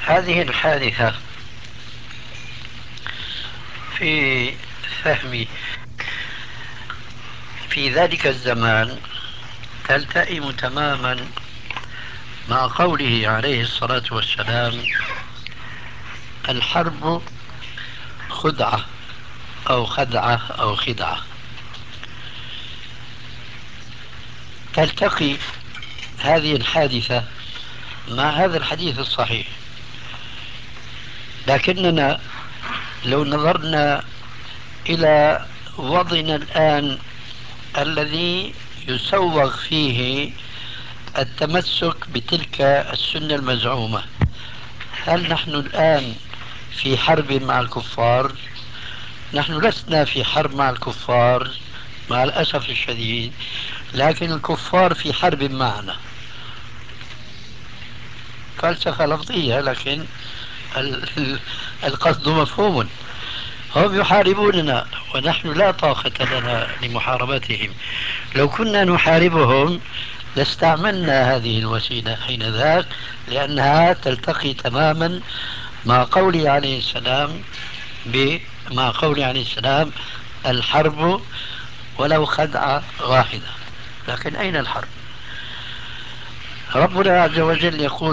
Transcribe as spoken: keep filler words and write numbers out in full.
هذه الحادثة في فهمي في ذلك الزمان تلتئم تماما مع قوله عليه الصلاة والسلام: الحرب خدعة أو خدعة أو خدعة. تلتقي هذه الحادثة مع هذا الحديث الصحيح، لكننا لو نظرنا إلى وضعنا الآن الذي يسوغ فيه التمسك بتلك السنة المزعومة، هل نحن الآن في حرب مع الكفار؟ نحن لسنا في حرب مع الكفار مع الأسف الشديد، لكن الكفار في حرب معنا. فلسفة لفظية، لكن ال- القصد مفهوم. هم يحاربوننا ونحن لا طاقة لنا لمحاربتهم. لو كنا نحاربهم لاستعملنا هذه الوسيلة حين ذاك، لأنها تلتقي تماما مع قوله عليه السلام ب مع قوله عليه السلام: الحرب ولو خدعة واحدة. لكن أين الحرب؟ ربنا عز وجل يقول: